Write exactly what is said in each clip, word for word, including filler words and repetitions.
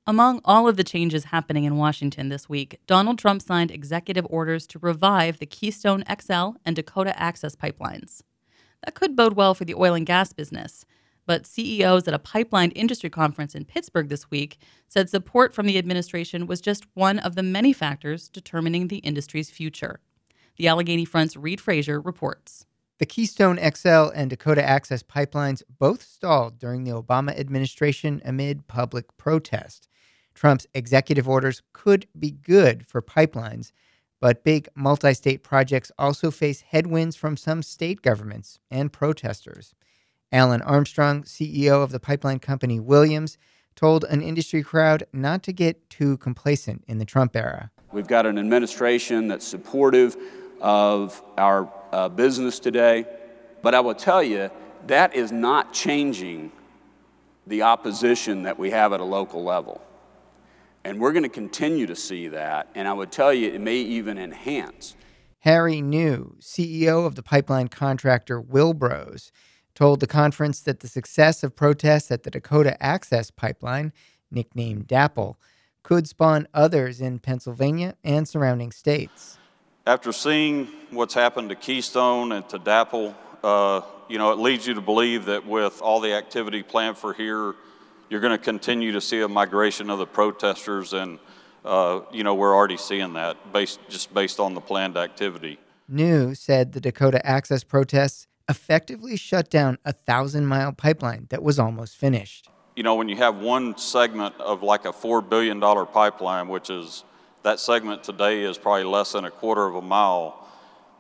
Among all of the changes happening in Washington this week, Donald Trump signed executive orders to revive the Keystone X L and Dakota Access pipelines. That could bode well for the oil and gas business, but C E Os at a pipeline industry conference in Pittsburgh this week said support from the administration was just one of the many factors determining the industry's future. The Allegheny Front's Reed Frazier reports. The Keystone X L and Dakota Access pipelines both stalled during the Obama administration amid public protest. Trump's executive orders could be good for pipelines, but big multi-state projects also face headwinds from some state governments and protesters. Alan Armstrong, C E O of the pipeline company Williams, told an industry crowd not to get too complacent in the Trump era. We've got an administration that's supportive of our uh, business today, but I will tell you, that is not changing the opposition that we have at a local level. And we're going to continue to see that, and I would tell you it may even enhance. Harry New, C E O of the pipeline contractor Wilbros, told the conference that the success of protests at the Dakota Access Pipeline, nicknamed DAPL, could spawn others in Pennsylvania and surrounding states. After seeing what's happened to Keystone and to DAPL, uh, you know, it leads you to believe that with all the activity planned for here, you're going to continue to see a migration of the protesters, and uh, you know we're already seeing that based just based on the planned activity. New said the Dakota Access protests effectively shut down a thousand-mile pipeline that was almost finished. You know, when you have one segment of like a four billion dollars pipeline, which is that segment today is probably less than a quarter of a mile,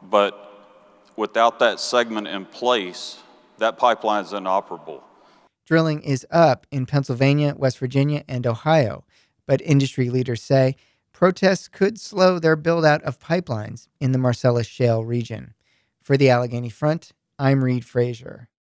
but without that segment in place, that pipeline is inoperable. Drilling is up in Pennsylvania, West Virginia, and Ohio, but industry leaders say protests could slow their build-out of pipelines in the Marcellus Shale region. For the Allegheny Front, I'm Reed Frazier.